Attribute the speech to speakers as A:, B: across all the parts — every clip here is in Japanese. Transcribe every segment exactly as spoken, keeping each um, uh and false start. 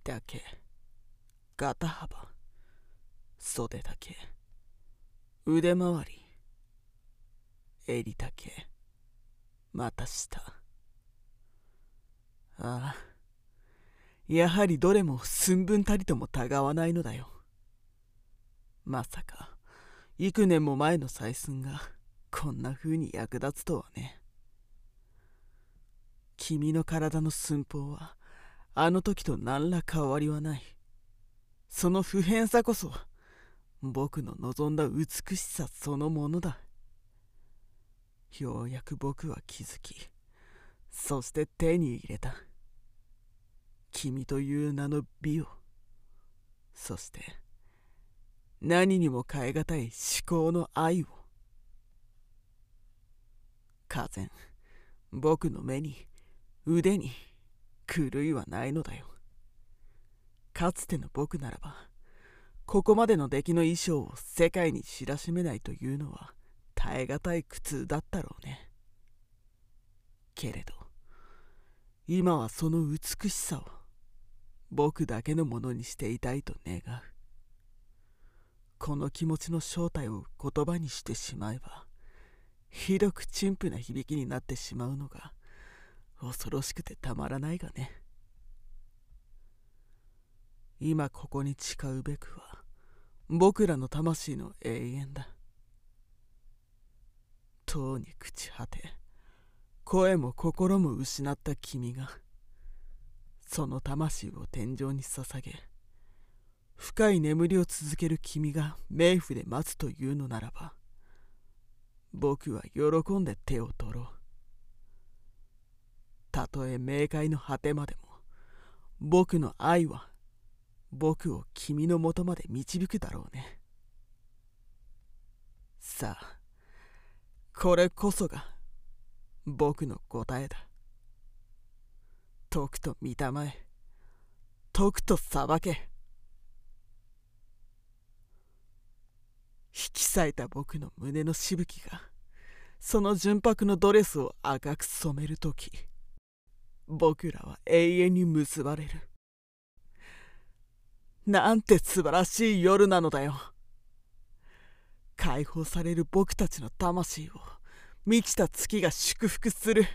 A: 丈、肩幅、袖丈、腕回り、襟丈、また下。ああ、やはりどれも寸分たりともたがわないのだよ。まさか幾年も前の採寸がこんな風に役立つとはね。君の体の寸法はあの時と何ら変わりはない。その不変さこそ僕の望んだ美しさそのものだ。ようやく僕は気づき、そして手に入れた。君という名の美を、そして何にも代え難い思考の愛を。俄然、僕の目に腕に狂いはないのだよ。かつての僕ならば、ここまでの出来の衣装を世界に知らしめないというのは耐え難い苦痛だったろうね。けれど今はその美しさを僕だけのものにしていたいと願う。この気持ちの正体を言葉にしてしまえば、ひどく陳腐な響きになってしまうのが恐ろしくてたまらないがね。今ここに誓うべくは僕らの魂の永遠だ。とうに朽ち果て、声も心も失った君が、その魂を天井に捧げ、深い眠りを続ける君が冥府で待つというのならば、僕は喜んで手を取ろう。たとえ冥界の果てまでも、僕の愛は僕を君のもとまで導くだろうね。さあ、これこそが僕の答えだ。とくと見たまえ、とくと裁け。引き裂いた僕の胸のしぶきがその純白のドレスを赤く染めるとき、僕らは永遠に結ばれる。なんて素晴らしい夜なのだよ。解放される僕たちの魂を満ちた月が祝福する。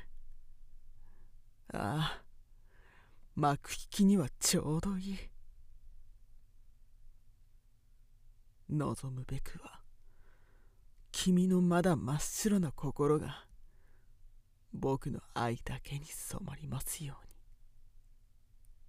A: ああ、幕引きにはちょうどいい。望むべくは君のまだ真っ白な心が僕の愛だけに染まりますように。